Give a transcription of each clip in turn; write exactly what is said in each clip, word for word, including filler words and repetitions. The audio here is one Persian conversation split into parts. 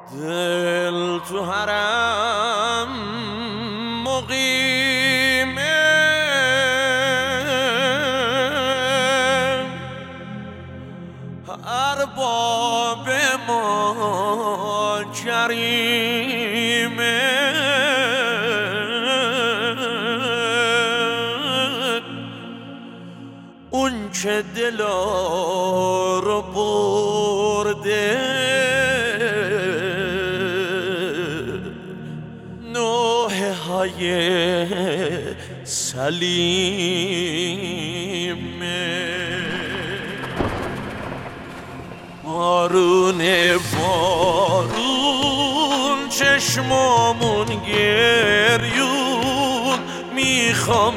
دل تو حرم مقیمه، ارباب ما کریمه، اون که دلا رو برده نوحه های سلیمه. بارون بارون چشمامون گریون، میخوام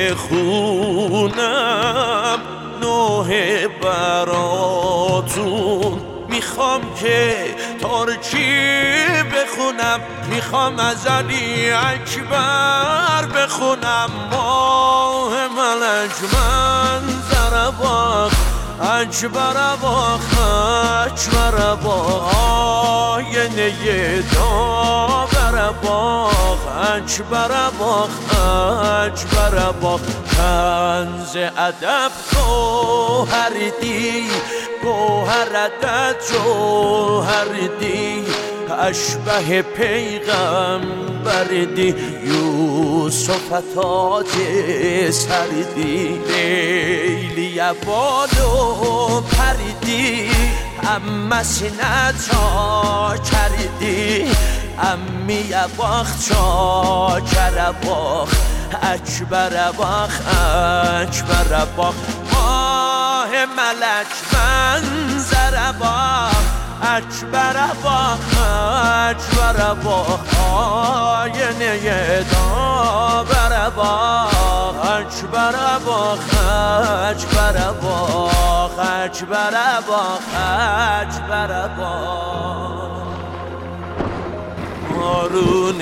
بخونم نوحه براتون، میخوام که ترکی بخونم، میخوام از علی اکبر بخونم. ماه ملک منظر باغ اکبر باغ اکبر باغ، آینه داور باغ اکبر باغ اکبر باغ. کنز ادب گوهر دی، گوهر عدد جوهر دی، اشبه پیغمبر دی، یوسف تاج سردی، لیلی بالو پردی، اما سینه چا کردی، امی باخ چا کر باخ اکبر باخ اکبر باخ. ماه ملک منظر باخ اکبر باخ اکبر باخ، آینه داور باخ اکبر باخ اکبر باخ اکبر باخ اکبر باخ. بارون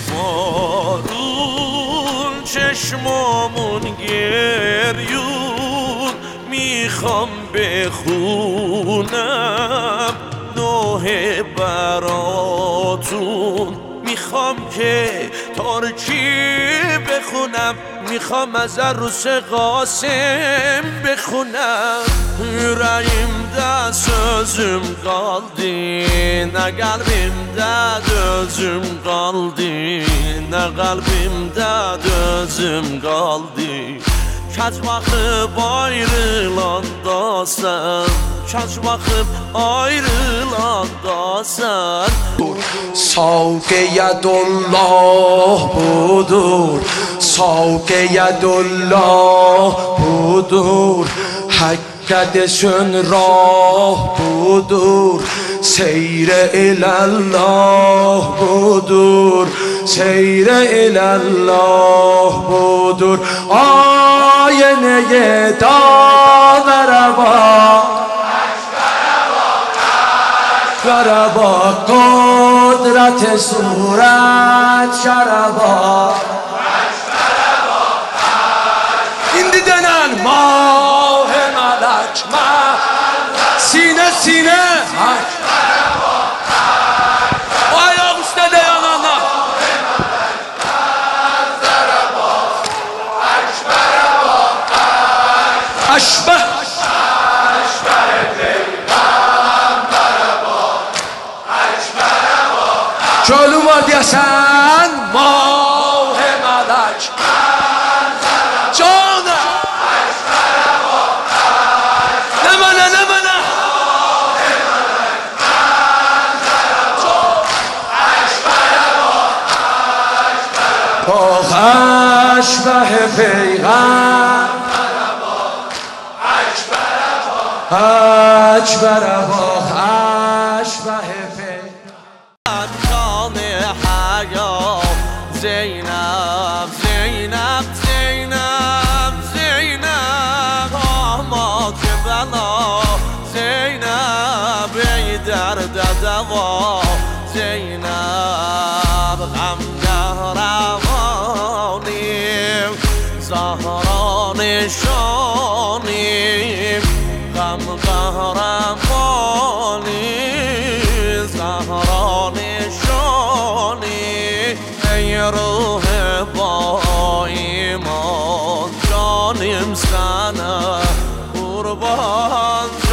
بارون چشمامون گریون، میخوام بخونم نوحه براتون، میخوام که ترکی بخونم، میخوام از عروس قاسم بخونم. Yüreğimde sözüm kaldı, ne kalbimde dözüm kaldı, ne kalbimde dözüm kaldı. Kaç bakıp ayrılanda sen, kaç bakıp ayrılanda sen. Savke yedullah budur, savke yedullah budur, hakkadesün rah budur, seyre ilallah budur, seyre ilallah budur. Ayeneye dağlara bak, aşkara bak, kudret-i suret şara bak, aşkara bak. İndi denen mah-ı melek sine sine aşkara bak, o ayak üstte dayanana aşbe aşbe peygambere bak aşbere bak. Çölüm var diyesen mah-ı melek canı aşbere bak ne bana ne bana mah-ı melek çok aşbere bak aşbere bak aşbe peygambere اکبر باخ اشبه جان حیا زینب زینب زینب زینب آماد بلا زینب ای درد دوا زینب غمگه روانیم زهرا نشانیم غم قهرمانی زهران منه قربان